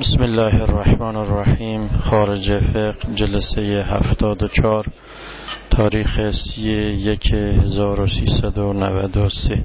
بسم الله الرحمن الرحیم. خارج فقه جلسه 74 تاریخ 31/1393.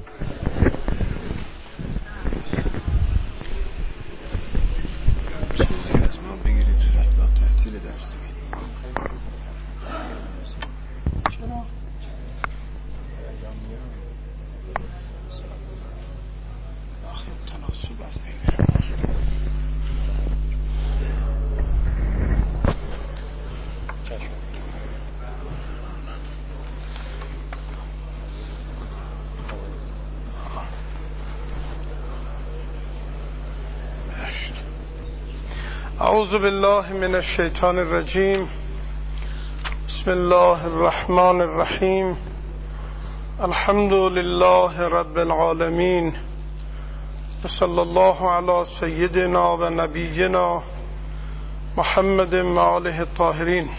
اعوذ بالله من الشیطان الرجیم. بسم الله الرحمن الرحیم. الحمد لله رب العالمین و صلی الله علی سیدنا و نبینا محمد و آله الطاهرین.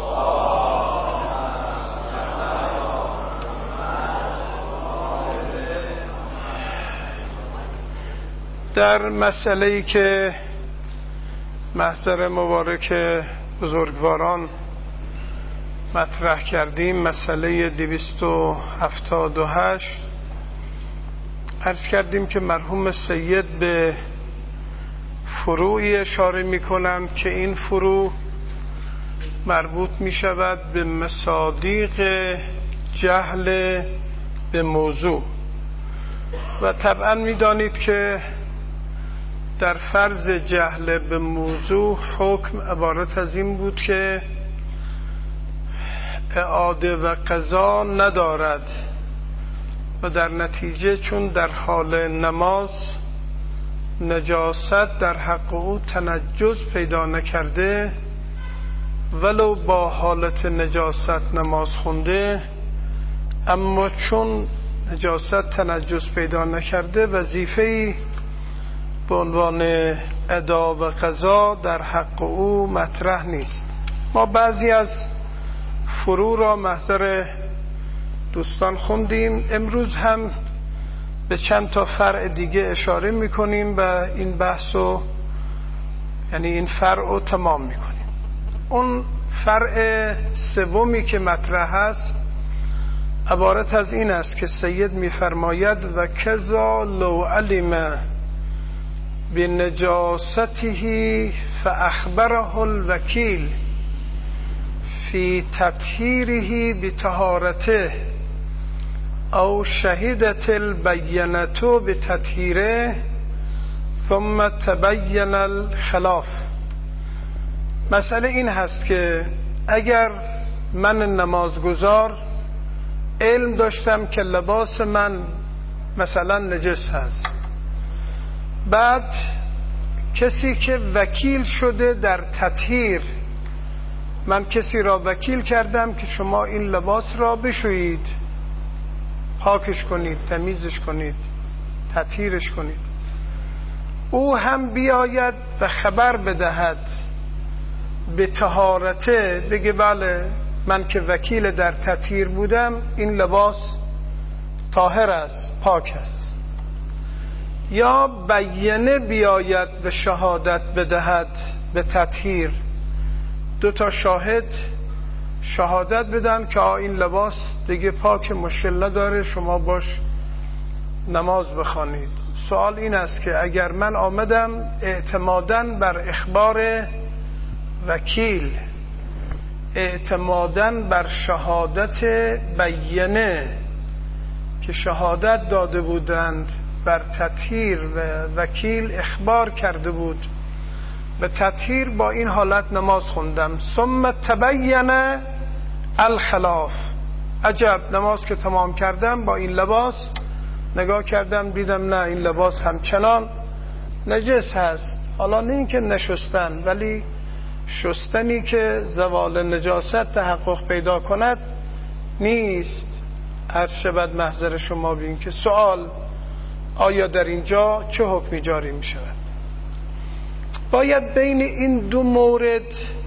در مسئله‌ای که محضر مبارک بزرگواران مطرح کردیم، مسئله 278، عرض کردیم که مرحوم سید به فروعی اشاره می کنند که این فروع مربوط می شود به مصادیق جهل به موضوع و طبعا می دانید که در فرض جهل به موضوع حکم عبارت از این بود که اعاده و قضا ندارد و در نتیجه چون در حال نماز نجاست در حق او تنجس پیدا نکرده، ولو با حالت نجاست نماز خونده، اما چون نجاست تنجس پیدا نکرده وظیفه‌ای به عنوان ادا و قضا در حق او مطرح نیست. ما بعضی از فروع را محضر دوستان خوندیم، امروز هم به چند تا فرع دیگه اشاره میکنیم و این بحثو یعنی این فرع رو تمام میکنیم. اون فرع سومی که مطرح است عبارت از این است که سید میفرماید و کذا لو علم بنجاسته فاخبره الوکیل فی تطهیره بطهارته او شهدت البینة بتطهیره ثم تبین الخلاف. مسئله این هست که اگر من نمازگزار علم داشتم که لباس من مثلا نجس هست، بعد کسی که وکیل شده در تطهیر، من کسی را وکیل کردم که شما این لباس را بشویید، پاکش کنید، تمیزش کنید، تطهیرش کنید، او هم بیاید و خبر بدهد به طهارته، بگه بله من که وکیل در تطهیر بودم این لباس طاهر است، پاک است، یا بینه بیاید و شهادت بدهد به تطهیر، دو تا شاهد شهادت بدن که این لباس دیگه پاک، مشکل نداره، شما باش نماز بخوانید. سوال این است که اگر من آمدم اعتماداً بر اخبار وکیل، اعتماداً بر شهادت بینه که شهادت داده بودند بر تطهیر و وکیل اخبار کرده بود به تطهیر، با این حالت نماز خوندم، ثم تبین الخلاف، عجب نماز که تمام کردم با این لباس نگاه کردم دیدم نه این لباس همچنان نجس هست. حالا نه این که نشستن، ولی شستنی که زوال نجاست تحقق پیدا کند نیست. عرض شود محضر شما بین که سوال آیا در اینجا چه حکمی جاری می شود؟ باید بین این دو مورد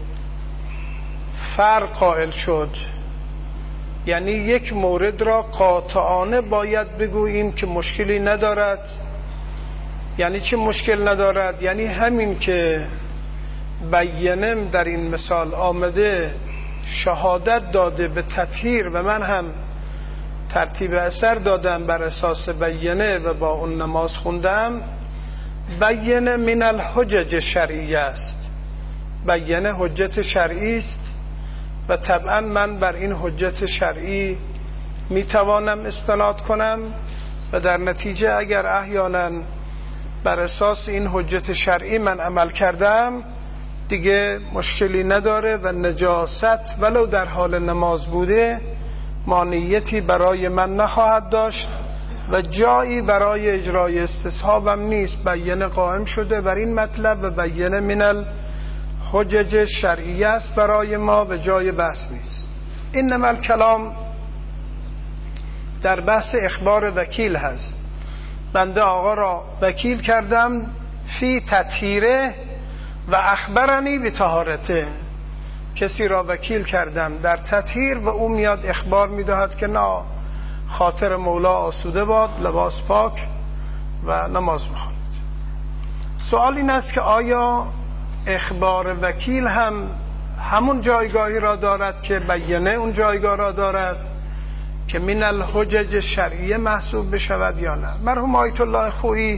فرق قائل شد، یعنی یک مورد را قاطعانه باید بگوییم که مشکلی ندارد یعنی چه مشکل ندارد؟ یعنی همین که بیانم در این مثال آمده شهادت داده به تطهیر و من هم ترتیب اثر دادم بر اساس بیانه و با اون نماز خوندم، بیانه من الحجج شرعی است، بیانه حجت شرعی است و طبعا من بر این حجت شرعی میتوانم استناد کنم و در نتیجه اگر احیانا بر اساس این حجت شرعی من عمل کردم دیگه مشکلی نداره و نجاست ولو در حال نماز بوده مانعیتی برای من نخواهد داشت و جایی برای اجرای استصحابم نیست. بیانه قائم شده بر این مطلب و بیانه من الحجج شرعی است برای ما و جای بحث نیست. اینما الکلام در بحث اخبار وکیل هست. بنده آقا را وکیل کردم فی تطهیره و اخبرنی به طهارته، کسی را وکیل کردم در تطهیر و او میاد اخبار میدهد که نه خاطر مولا آسوده باد، لباس پاک و نماز بخواند. سوال این است که آیا اخبار وکیل هم همون جایگاهی را دارد که بیانه اون جایگاه را دارد که من الحجج شرعیه محسوب بشود یا نه؟ مرحوم آیت الله خویی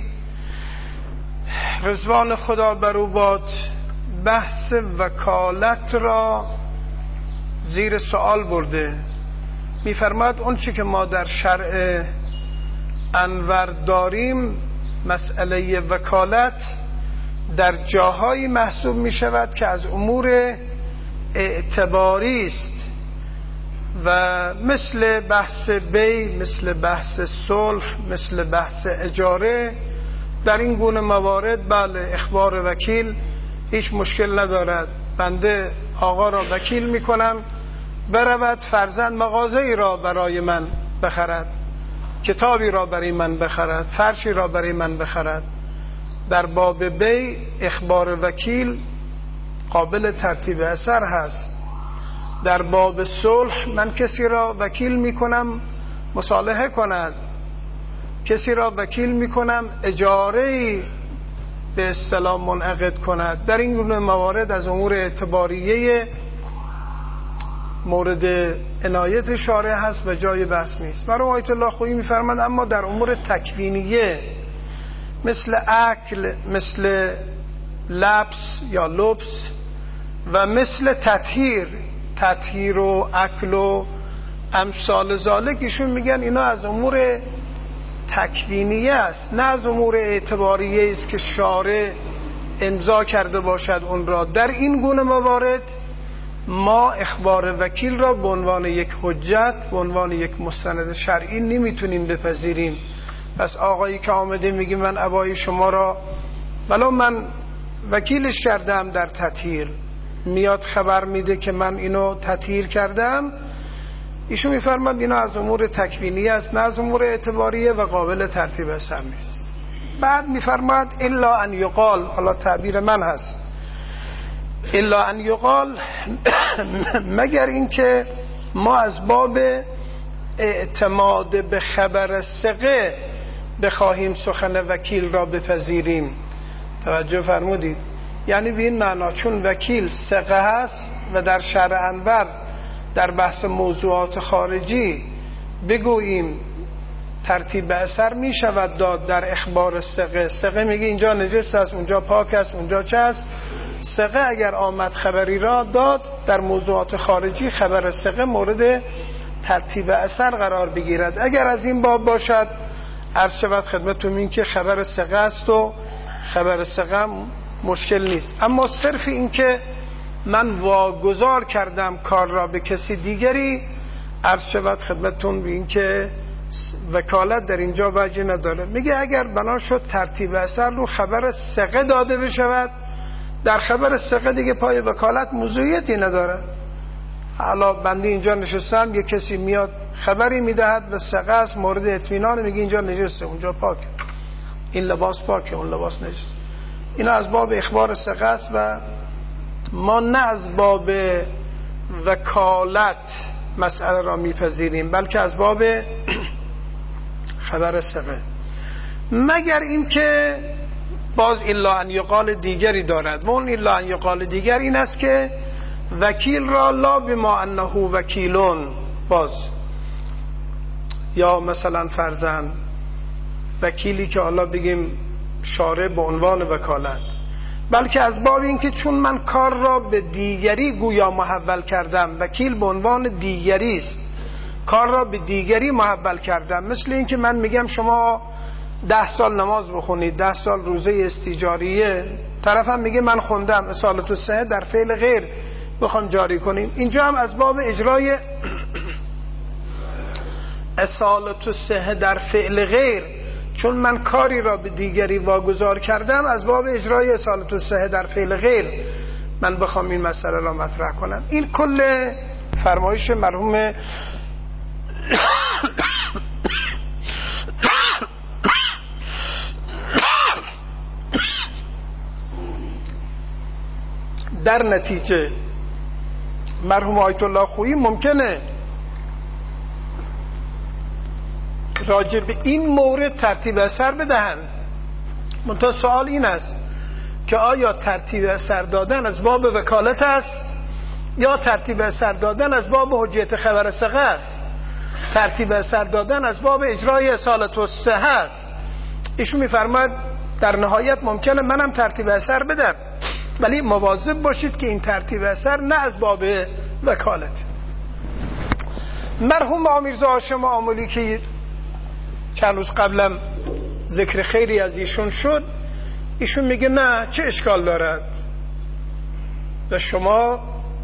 رضوان خدا بر او باد بحث وکالت را زیر سوال برده. میفرماد اون چی که ما در شرع انور داریم مسئله وکالت در جاهایی محسوب می شود که از امور اعتباری است و مثل بحث بی، مثل بحث صلح، مثل بحث اجاره، در این گونه موارد بله اخبار وکیل هیچ مشکل ندارد. بنده آقا را وکیل می کنم برود فرزند مغازه‌ای را برای من بخرد، کتابی را برای من بخرد، فرشی را برای من بخرد. در باب بی اخبار وکیل قابل ترتیب اثر هست. در باب صلح من کسی را وکیل می کنم مصالحه کند، کسی را وکیل می کنم اجاره‌ای به اصطلاح منعقد کند. در این گونه موارد از امور اعتباریه مورد عنایت شارع هست و جای بحث نیست. مرحوم آیت الله خویی می‌فرماند اما در امور تکوینیه مثل اکل، مثل لبس یا لبس و مثل تطهیر و اکل و امثال ذالک، ایشون میگن اینا از امور تکوینیه است، نه از امور اعتباریه است که شارع امضا کرده باشد اون را. در این گونه موارد ما اخبار وکیل را به عنوان یک حجت، به عنوان یک مستند شرعی نمیتونیم بپذیریم. پس آقایی که آمده میگه من ابای شما را ولو من وکیلش کردم در تطهیر، میاد خبر میده که من اینو تطهیر کردم، ایشون میفرماد اینا از امور تکوینی است نه از امور اعتباریه و قابل ترتیب اثر نیست. بعد میفرماد الا ان یقال، حالا تعبیر من هست، الا ان یقال مگر اینکه ما از باب اعتماد به خبر ثقه بخواهیم سخن وکیل را بپذیریم. توجه فرمودید؟ یعنی به این معنا چون وکیل ثقه هست و در شرع انور در بحث موضوعات خارجی بگوییم ترتیب اثر می شود داد در اخبار ثقه میگه اینجا نجس است، اونجا پاک است، اونجا چه است. ثقه اگر آمد خبری را داد در موضوعات خارجی، خبر ثقه مورد ترتیب اثر قرار بگیرد. اگر از این باب باشد عرض شود خدمتتون این که خبر ثقه است و خبر ثقه مشکل نیست. اما صرف این که من واگذار کردم کار را به کسی دیگری، عرض شود خدمتتون به این که وکالت در اینجا وجه نداره. میگه اگر بنا شد ترتیب اثر رو خبر ثقه داده بشود، در خبر ثقه دیگه پای وکالت موضوعیتی نداره. حالا بنده اینجا نشستم، یه کسی میاد خبری میدهد و ثقه است مورد اطمینان، میگه اینجا نجسه، اونجا پاک، این لباس پاکه، اون لباس نجس. اینا از باب اخبار ثقه است و ما نه از باب وکالت مسئله را میپذیریم، بلکه از باب خبر ثقه. مگر این که باز الا ان یقال دیگری دارد و اون الا ان یقال دیگر این است که وکیل را لا بما انه وکیلون، باز یا مثلا فرضاً وکیلی که حالا بگیم شارع به عنوان وکالت، بلکه از باب این که چون من کار را به دیگری گویا محول کردم، وکیل به عنوان دیگری است، کار را به دیگری محول کردم. مثل این که من میگم شما 10 سال نماز بخونید، 10 سال روزه استیجاریه، طرفم میگه من خوندم، اصالت الصحه در فعل غیر بخوام جاری کنیم. اینجا هم از باب اجرای اصالت الصحه در فعل غیر، چون من کاری را به دیگری واگذار کردم، از باب اجرای اصالت الصحه در فعل غیر من بخوام این مسئله را مطرح کنم. این کل فرمایش مرحوم در نتیجه مرحوم آیت الله خویی ممکنه راجع به این مورد ترتیب اثر بدهند، منتها سوال این است که آیا ترتیب اثر دادن از باب وکالت است یا ترتیب اثر دادن از باب حجیت خبر ثقه است، ترتیب اثر دادن از باب اجرای اصالت الصحه است. ایشون میفرماید در نهایت ممکنه منم ترتیب اثر بدم، ولی مواظب باشید که این ترتیب اثر نه از باب وکالت. مرحوم آمیرزا هاشم آملی که چند روز قبلم ذکر خیری از ایشون شد، ایشون میگه نه، چه اشکال دارد و شما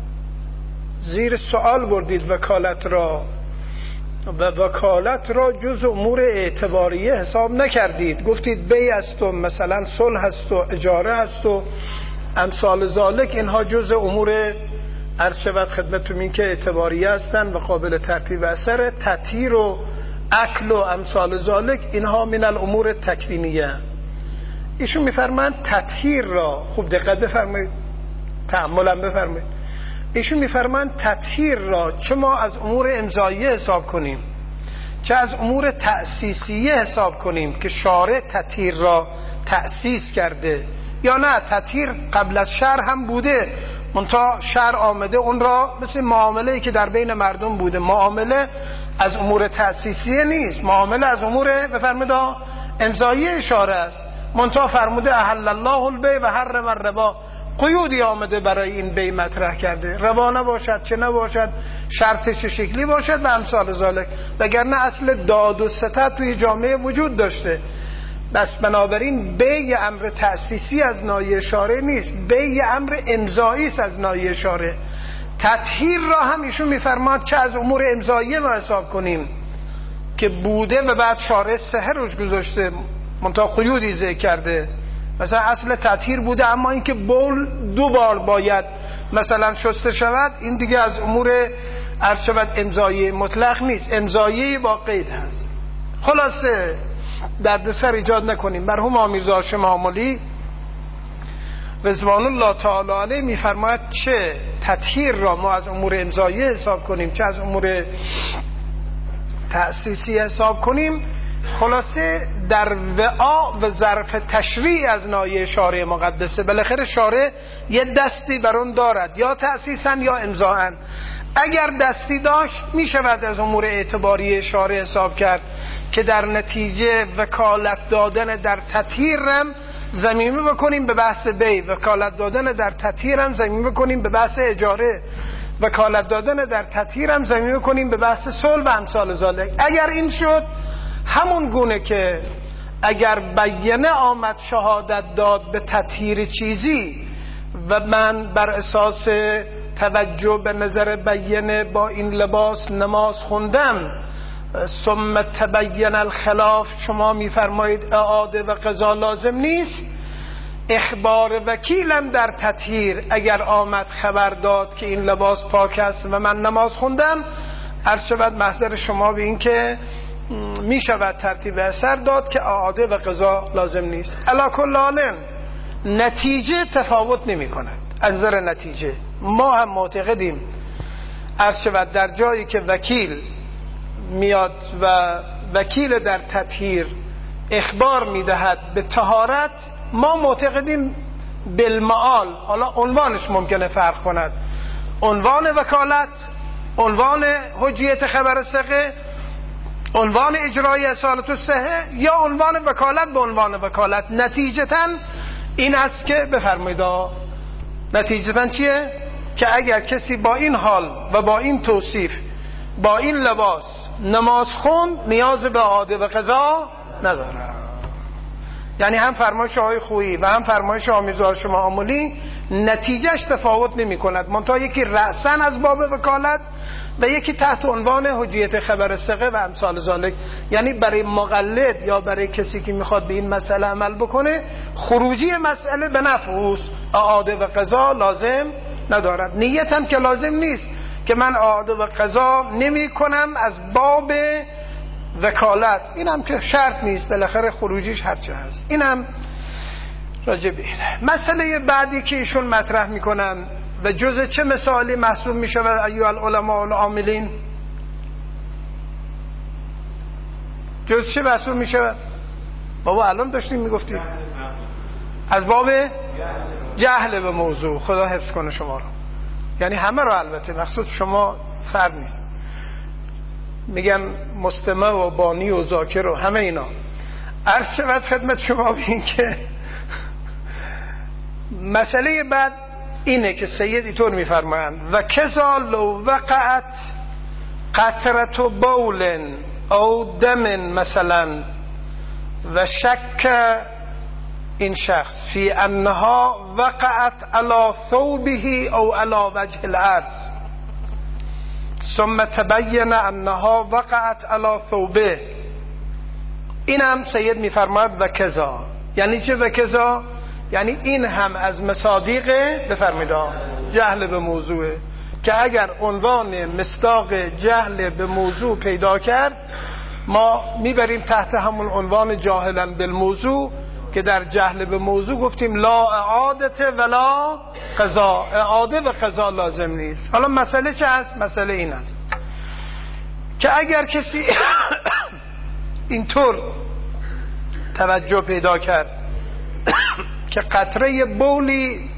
زیر سوال بردید وکالت را و وکالت را جز امور اعتباریه حساب نکردید، گفتید بیع است و مثلا صلح است و اجاره است و امثال ذالک، اینها جز امور عرض شود خدمتتون این که اعتباریه هستن و قابل ترتیب اثر. تطهیر و اکل و امثال ذالک اینها من الامور تکوینیه. ایشون میفرمایند تطهیر را، خوب دقت بفرمایید، تأملم بفرمایید، ایشون میفرمایند تطهیر را چه ما از امور امضاییه حساب کنیم چه از امور تأسیسیه حساب کنیم که شارع تطهیر را تأسیس کرده، یا نه تطهیر قبل از شرع هم بوده، منتها شرع آمده اون را مثل معامله‌ای که در بین مردم بوده، معامله از امور تأسیسیه نیست، معامله از امور بفرمایید امضاییه شارع است، منتها فرموده احل الله البیع و حرم الربا، قیودی آمده برای این بیع مطرح کرده، ربا نباشد چه نباشد، شرط چه شکلی باشد و امثال ذالک، وگرنه اصل داد و ستد توی جامعه وجود داشته. بس بنابراین بیع امر تأسیسی از ناحیه شارع نیست، بیع امر امضایی است از ناحیه شارع. تطهیر را هم ایشون میفرماد چه از امور امضاییه ما حساب کنیم که بوده و بعد شارع سحر روش گذاشته، منتها قیودی ذکر کرده، مثلا اصل تطهیر بوده اما اینکه بول 2 بار باید مثلا شسته شود، این دیگه از امور عرض شود امضایی مطلق نیست، امضایی با قید هست. خلاصه دردسر ایجاد نکنیم. مرحوم آمیرزا هاشم آملی رضوان الله تعالی علیه میفرماید چه تطهیر را ما از امور امضایی حساب کنیم چه از امور تأسیسی حساب کنیم، خلاصه در وعا و ظرف تشریع از ناحیه شارع مقدسه. بالاخره شارع یه دستی بر اون دارد، یا تأسیساً یا امضاءً. اگر دستی داشت می شود از امور اعتباری شارع حساب کرد که در نتیجه وکالت دادن در تطهیرم زمینه بکنیم به بحث بیع، وکالت دادن در تطهیرم زمینه بکنیم به بحث اجاره، وکالت دادن در تطهیرم زمینه بکنیم به بحث صلح و امثال ذالک. اگر این شد، همون گونه که اگر بیانه آمد شهادت داد به تطهیر چیزی و من بر اساس توجه به نظر بیانه با این لباس نماز خوندم، ثم تبین الخلاف، شما میفرمایید اعاده و قضا لازم نیست، اخبار وکیلم در تطهیر اگر آمد خبر داد که این لباس پاک است و من نماز خوندم، عرض شود محضر شما به این که می شود ترتیب اثر داد که اعاده و قضا لازم نیست. علی کل حال نتیجه تفاوت نمی کند. از نظر نتیجه ما هم معتقدیم عرض شود در جایی که وکیل میاد و وکیل در تطهیر اخبار میدهد به طهارت، ما معتقدیم بالمعال، حالا عنوانش ممکنه فرق کند، عنوان وکالت، عنوان حجیت خبر ثقه، عنوان اجرای اصالت الصحه، یا عنوان وکالت به عنوان وکالت. نتیجتاً این است که بفرمایید نتیجتاً چیه؟ که اگر کسی با این حال و با این توصیف با این لباس نماز خوند نیاز به اعاده و قضا نداره. یعنی هم فرمایش آقای خویی و هم فرمایش آمیزوار شما آمولی نتیجهش تفاوت نمی کند، منتها یکی رأساً از باب وکالت و یکی تحت عنوان حجیت خبر ثقه و امثال ذالک. یعنی برای مقلد یا برای کسی که میخواد به این مسئله عمل بکنه، خروجی مسئله به نفع اوست، اعاده و قضا لازم ندارد. نیت هم که لازم نیست که من اعاده و قضا نمی کنم از باب وکالت، این هم که شرط نیست، بالاخره خروجیش هرچه هست. این هم راجع به مسئله بعدی که ایشون مطرح میکنن و جز چه مثالی محسوب میشود ایها العلماء العاملین؟ جز چه محسوب میشود؟ بابا الان داشتیم میگفتید از باب جهل به موضوع. خدا حفظ کنه شما رو، یعنی همه رو، البته مقصود شما فرد نیست، میگن مستمع و بانی و ذاکر و همه اینا. عرض شود خدمت شما بین که مسئله بعد اینه که سید اینطور میفرمایند و کذا لو وقعت قطرة بول او دم مثلا و شک این شخص فی انها وقعت علی ثوبه او علی وجه الارض ثم تبین انها وقعت علی ثوبه، این هم سید میفرماید و کذا. یعنی چه و کذا؟ یعنی این هم از مصادیق بفرمایید جهل به موضوعه، که اگر عنوان مصداق جهل به موضوع پیدا کرد ما میبریم تحت همون عنوان جاهلا بالموضوع، که در جهل به موضوع گفتیم لا اعادت ولا قضا، اعاده و قضا لازم نیست. حالا مسئله چه هست؟ مسئله این است که اگر کسی اینطور توجه پیدا کرد که قطره بولی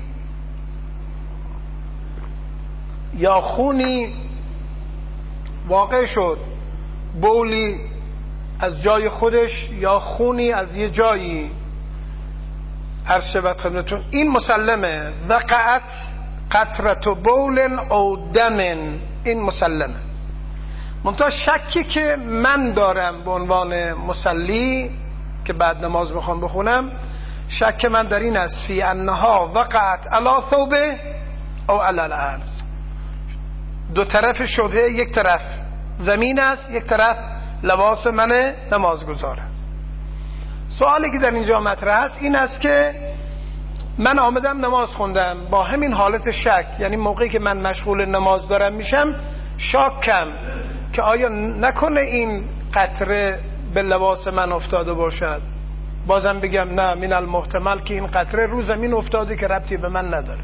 یا خونی واقع شد، بولی از جای خودش یا خونی از یه جایی، عرض شود خدمتتون این مسلمه، وقعت قطرة بول او دم، این مسلمه. منتها شکی که من دارم به عنوان مصلی که بعد نماز میخوام بخونم، شک من در این است فی انها وقعت علی ثوبه او علی الارض. دو طرف شبهه، یک طرف زمین است، یک طرف لباس من نمازگزار است. سوالی که در اینجا مطرح است این است که من آمدم نماز خوندم با همین حالت شک، یعنی موقعی که من مشغول نماز دارم میشم شاکم که آیا نکنه این قطره به لباس من افتاده باشد. بازم بگم نه، من المحتمل که این قطره رو زمین افتاده که ربطی به من نداره.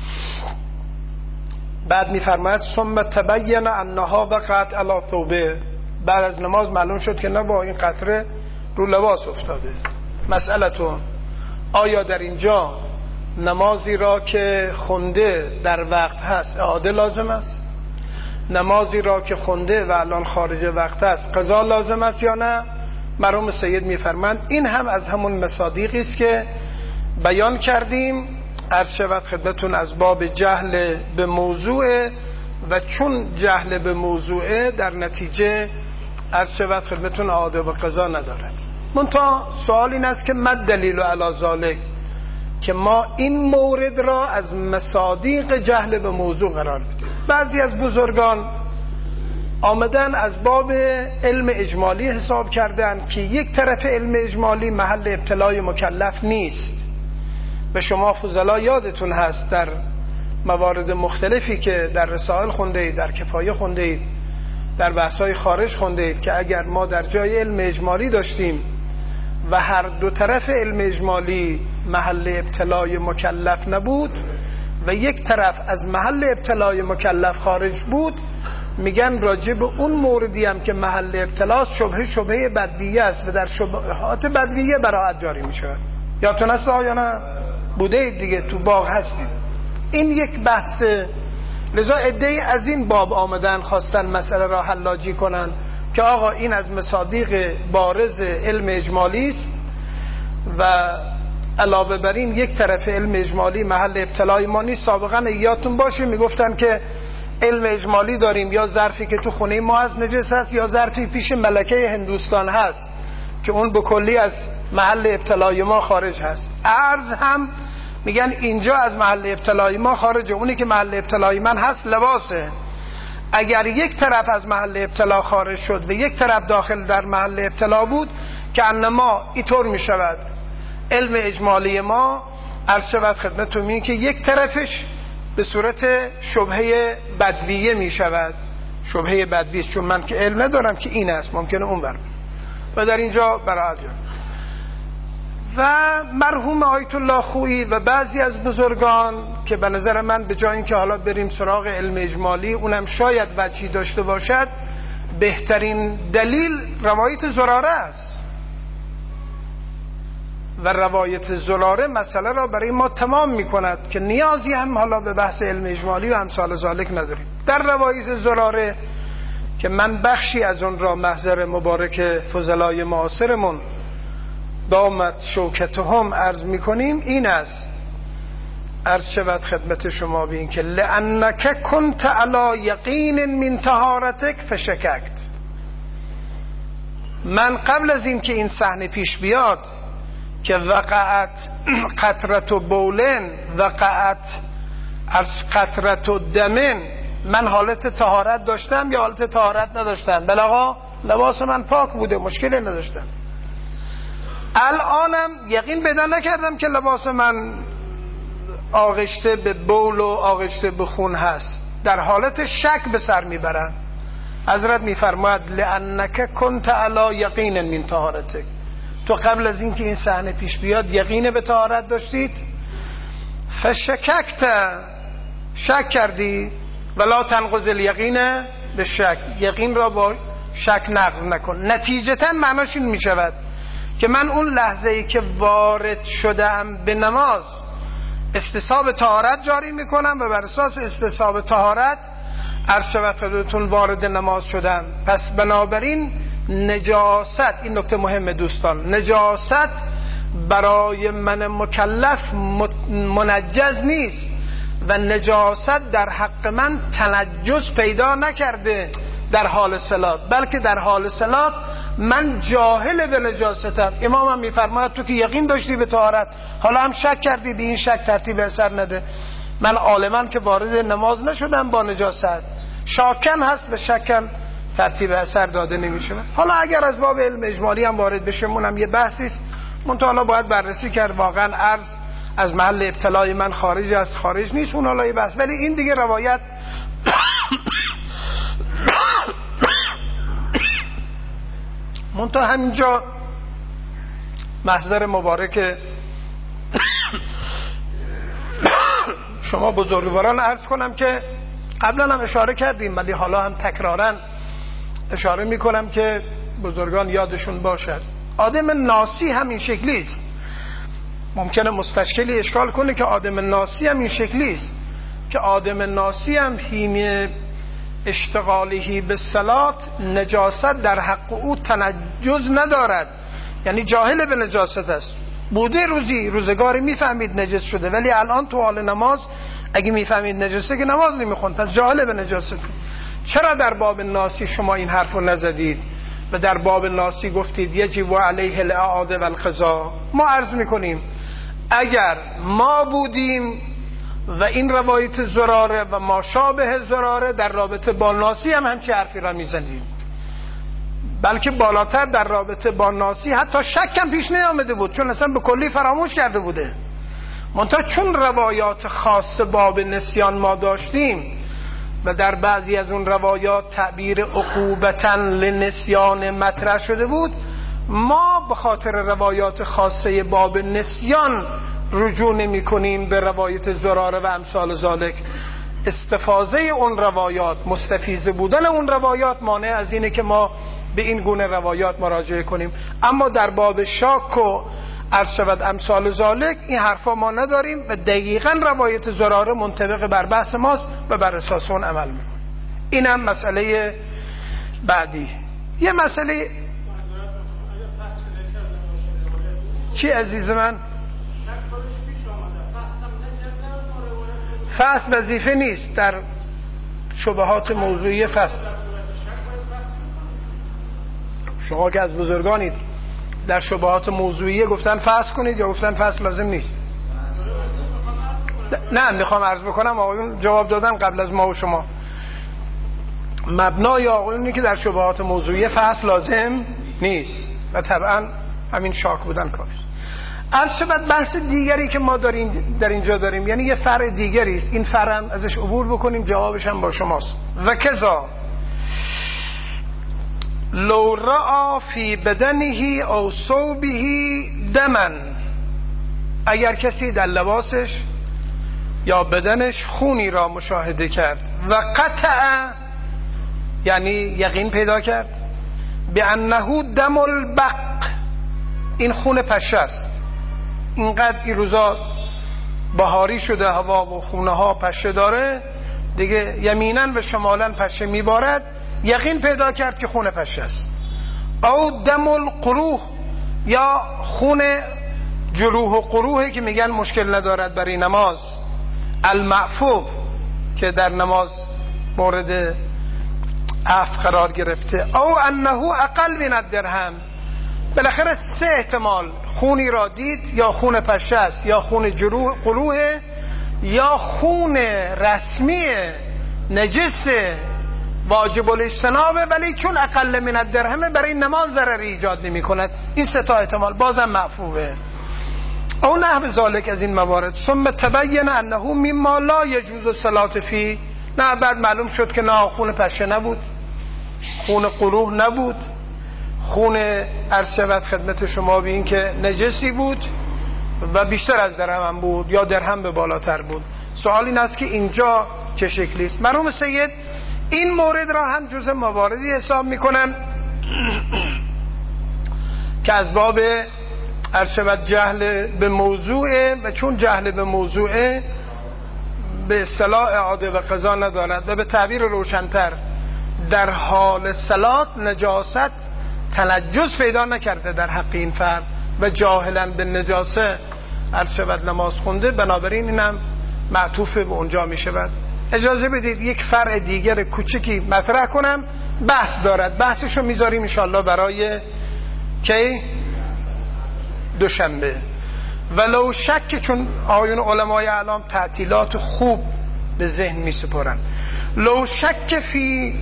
بعد میفرماید ثم تبین انها وقعت علی ثوبه، بعد از نماز معلوم شد که نه، با این قطره رو لباس افتاده. مسئلتون آیا در اینجا نمازی را که خونده در وقت هست اعاده لازم است؟ نمازی را که خونده و الان خارج وقت است قضا لازم است یا نه؟ مرحوم سید میفرمایند این هم از همون مصادیقی است که بیان کردیم، عرض شود خدمتتون از باب جهل به موضوع، و چون جهل به موضوع در نتیجه عرض شود خدمتتون اعاده و قضا ندارد. منتها سوال این است که ما دلیل علی ذالک که ما این مورد را از مصادیق جهل به موضوع قرار بدیم. بعضی از بزرگان آمدن از باب علم اجمالی حساب کردن که یک طرف علم اجمالی محل ابتلای مکلف نیست. به شما فضلا یادتون هست در موارد مختلفی که در رسائل خونده اید، در کفایه خونده اید، در بحث‌های خارج خونده اید که اگر ما در جای علم اجمالی داشتیم و هر دو طرف علم اجمالی محل ابتلای مکلف نبود و یک طرف از محل ابتلای مکلف خارج بود، میگن راجع به اون موردی هم که محل ابتلاست شبهه بدویه است و در شبهات بدویه براءت جاری میشه. یادتون هست یا نه؟ بوده دیگه، تو باغ هستید. این یک بحثه. لذا عده‌ای از این باب آمدن خواستن مسئله را حلاجی کنن که آقا این از مصادیق بارز علم اجمالی است و علاوه بر این یک طرف علم اجمالی محل ابتلای ما نیست. سابقا یادتون باشه میگفتن که علم اجمالی داریم، یا ظرفی که تو خونه ما از نجس هست یا ظرفی پیش ملکه هندوستان هست که اون به کلی از محل ابتلای ما خارج هست. ارز هم میگن اینجا از محل ابتلای ما خارجه، اونی که محل ابتلای من هست لباسه. اگر یک طرف از محل ابتلا خارج شد و یک طرف داخل در محل ابتلا بود که انما اینطور میشود علم اجمالی ما عرض شود خدمتتون این که یک طرفش به صورت شبهه بدویه میشود. شبهه بدویه، چون من که علم ندارم که این است، ممکنه اون بر و در اینجا برای و مرحوم آیت الله خویی و بعضی از بزرگان که به نظر من به جای اینکه حالا بریم سراغ علم اجمالی اونم شاید وجهی داشته باشد، بهترین دلیل روایت زراره است و روایت زراره مسئله را برای ما تمام می کند که نیازی هم حالا به بحث علم اجمالی و امثال ذالک نداریم. در روایت زراره که من بخشی از اون را محضر مبارک فضلای معاصرمون دامت شوکتهم عرض میکنیم، این است عرض شود خدمت شما بین که لأنک کنت علی یقین من طهارتک فشککت. من قبل از این که این صحنه پیش بیاد که وقعت قطرت و بولن وقعت از قطرت و دمن، من حالت طهارت داشتم یا حالت طهارت نداشتم؟ بله آقا، لباس من پاک بوده، مشکلی نداشتم. الانم یقین پیدا نکردم که لباس من آغشته به بول و آغشته به خون هست، در حالت شک به سر میبرم. حضرت میفرماید لأنک کنت علی یقین من طهارتک، تو قبل از اینکه این صحنه پیش بیاد یقین به طهارت داشتید. فشککت، شک کردی. ولا تنقض الیقین به شک، یقین را با شک نقض نکن. نتیجتا معناش این میشود که من اون لحظه ای که وارد شدم به نماز استصحاب طهارت جاری میکنم و بر اساس استصحاب طهارت عرض شود خدمتتون وارد نماز شدم. پس بنابراین نجاست، این نکته مهم دوستان، نجاست برای من مکلف منجز نیست و نجاست در حق من تنجس پیدا نکرده در حال صلات، بلکه در حال صلات من جاهل به نجاستم. امام هم میفرماید تو که یقین داشتی به طهارت حالا هم شک کردی، به این شک ترتیب اثر نده. من عالما که وارد نماز نشدم با نجاست، شاکن هست به شکم ترتیب اثر داده نمیشه. حالا اگر از باب علم اجمالی هم وارد بشم اونم یه بحثی است، منتها باید بررسی کرد واقعا عرض از محل ابتلای من خارج است خارج نیست، اون حالا یه بحث. ولی این دیگه روایت منتها همینجا محضر مبارک شما بزرگواران عرض کنم که قبلا هم اشاره کردیم ولی حالا هم تکرارا اشاره میکنم که بزرگان یادشون باشد. آدم ناسی هم این شکلی است. ممکنه مستشکلی اشکال کنه که آدم ناسی هم این شکلی است که آدم ناسی هم حین اشتغالی به صلات نجاست در حق او تنجز ندارد، یعنی جاهل به نجاست است. بوده روزگاری میفهمید نجس شده ولی الان تو حال نماز اگه میفهمید نجسه که نماز نمیخوند، پس جاهل به نجاست. چرا در باب ناسی شما این حرفو نزدید و در باب ناسی گفتید یجب علیه الاعاده و القضا؟ ما عرض میکنیم اگر ما بودیم و این روایت زراره و ما شابه زراره در رابطه با ناسی هم همچه حرفی را میزنیم، بلکه بالاتر در رابطه با ناسی حتی شک هم پیش نیامده بود، چون اصلا به کلی فراموش کرده بوده. منتها چون روایات خاص باب نسیان ما داشتیم و در بعضی از اون روایات تعبیر عقوبتاً لنسیان مطرح شده بود، ما به خاطر روایات خاصه باب نسیان رجوع نمی کنیم به روایت زراره و امثال ذالک. استفاضه اون روایات، مستفیض بودن اون روایات مانع از اینه که ما به این گونه روایات مراجعه کنیم. اما در باب شاک و عرض شود امثال ذالک، این حرفا ما نداریم و دقیقاً روایت زراره منطبق بر بحث ماست و بر اساس اون عمل میکنیم. اینم مسئله بعدی. یه مسئله چی عزیز من؟ فحص وظیفه نیست در شبهات موضوعی فحص. شما که از بزرگانید، در شبهات موضوعی گفتن فحص کنید یا گفتن فحص لازم نیست؟ نه، میخوام عرض بکنم آقایون جواب دادن قبل از ما و شما. مبنای آقایونی که در شبهات موضوعی فحص لازم نیست و طبعا همین شاک بودن کافی. عرض شود بحث دیگری که ما در اینجا داریم، یعنی یه فرع دیگری است، این فرع هم ازش عبور بکنیم، جوابش هم با شماست. و کذا لو رأى فی بدنه او ثوبه دما، اگر کسی در لباسش یا بدنش خونی را مشاهده کرد و قطع، یعنی یقین پیدا کرد به انه دم البق، این خون پشه است، اینقدر این روزا بهاری شده هوا و خونه ها پشه داره دیگه، یمینا و شمالا پشه میبارد، یقین پیدا کرد که خون پشه است. او دم القروح، یا خون جروح و قروحی که میگن مشکل ندارد برای نماز، المعفو که در نماز مورد عفو قرار گرفته. او انه اقل من الدرهم، بالاخره 3 احتمال، خونی را دید یا خون پشه است یا خون جروح قروح یا خون رسمی نجس واجب الاجتنابه، ولی چون اقل من الدرهم برای نماز ضرری ایجاد نمی کند. این 3 احتمال بازم معفوه. او نحو ذالک، از این موارد. ثم تبین انه مما لا یجوز الصلاة فی، نه بعد معلوم شد که نه خون پشه نبود، خون قروح نبود، خون عرض شود خدمت شما به این که نجسی بود و بیشتر از درهم هم بود یا درهم به بالاتر بود. سوال این است که اینجا چه شکلی است؟ مرحوم سید این مورد را هم جز مواردی حساب میکنن که از باب عرض شود جهل به موضوعه، و چون جهل به موضوعه به اصطلاح اعاده و قضا ندارد و به تعبیر روشنتر در حال صلات نجاست تنجس پیدا نکرده در حق این فرد و جاهلا به نجاسه عرض شود نماز خونده، بنابراین اینم معطوف به اونجا می شود. اجازه بدید یک فرع دیگر کوچکی مطرح کنم، بحث دارد، بحثشو میذاریم انشاءالله برای کی؟ دوشنبه. ولو شک، چون آیون علمای اعلام تعطیلات خوب به ذهن می سپارن، لو شک فی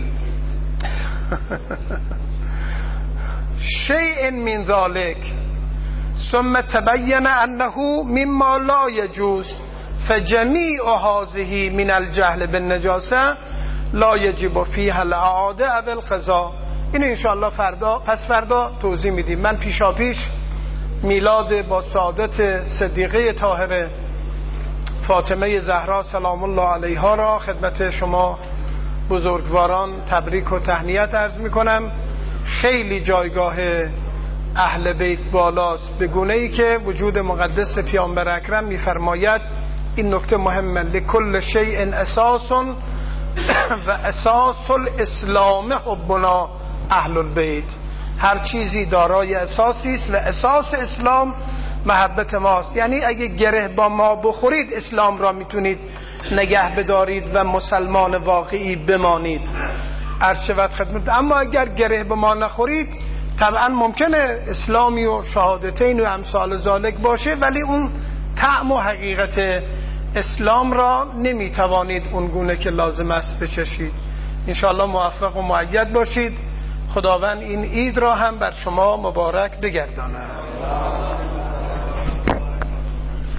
شیء من ذلك ثم تبین انه مما لا یجوز فجمیع هذه من الجهل بالنجاسه لا یجب فیها الاعاده او القضاء. این انشاءالله فردا پس فردا توضیح میدیم. من پیشا پیش میلاد با سعادت صدیقه طاهره فاطمه زهرا سلام الله علیها را خدمت شما بزرگواران تبریک و تهنیت عرض میکنم. خیلی جایگاه اهل بیت بالاست، به گونه‌ای که وجود مقدس پیامبر اکرم میفرماید این نکته مهمه، لکل شیء اساس و اساس الاسلام حبنا اهل البیت، هر چیزی دارای اساسی است و اساس اسلام محبت ماست. یعنی اگه گره با ما بخورید اسلام را میتونید نگه بدارید و مسلمان واقعی بمانید عرض شود خدمت. اما اگر گره به ما نخورید طبعا ممکنه اسلامی و شهادتین و امثال ذالک باشه، ولی اون طعم و حقیقت اسلام را نمیتوانید اون گونه که لازم است بچشید. انشاءالله موفق و مؤید باشید. خداوند این عید را هم بر شما مبارک بگرداند.